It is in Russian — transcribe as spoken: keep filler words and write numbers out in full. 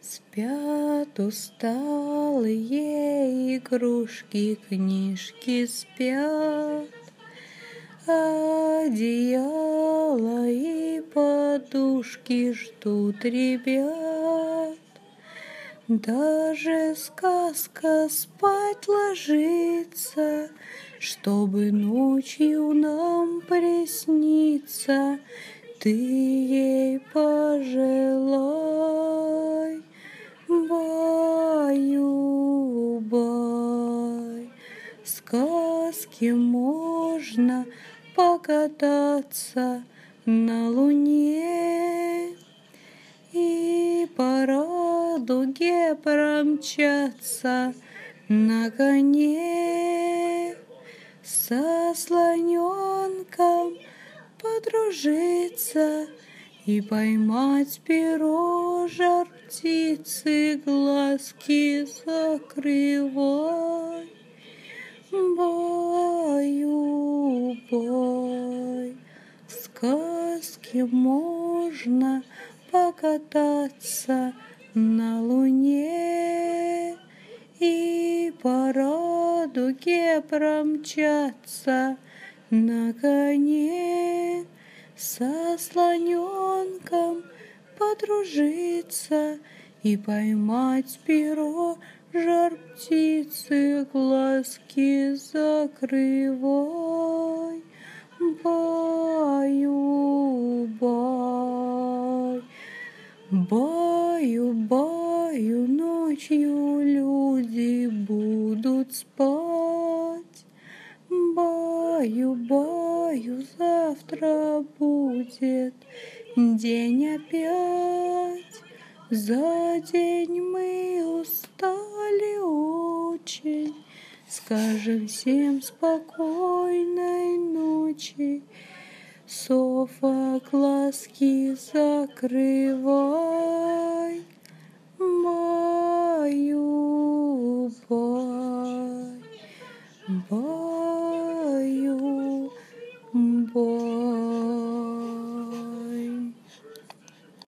Спят усталые игрушки, книжки спят, одеяло и подушки ждут ребят. Даже сказка спать ложится, чтобы ночью нам присниться. Ты ей пожелай, баю-бай. В сказке можно покататься на луне и по радуге промчаться на коне, со слоненком подружиться и поймать перо жар птицы, глазки закрывай. Баю-бай. В сказке можно покататься на луне и по радуге промчаться на коне, со слоненком подружиться и поймать перо жар птицы, глазки закрывай. Баю-бай. Баю-баю, ночью люди будут спать. Баю-баю, завтра будет день опять. За день мы устали очень, скажем всем спокойной ночи. Софа, глазки закрывай. Баю-бай. Бай.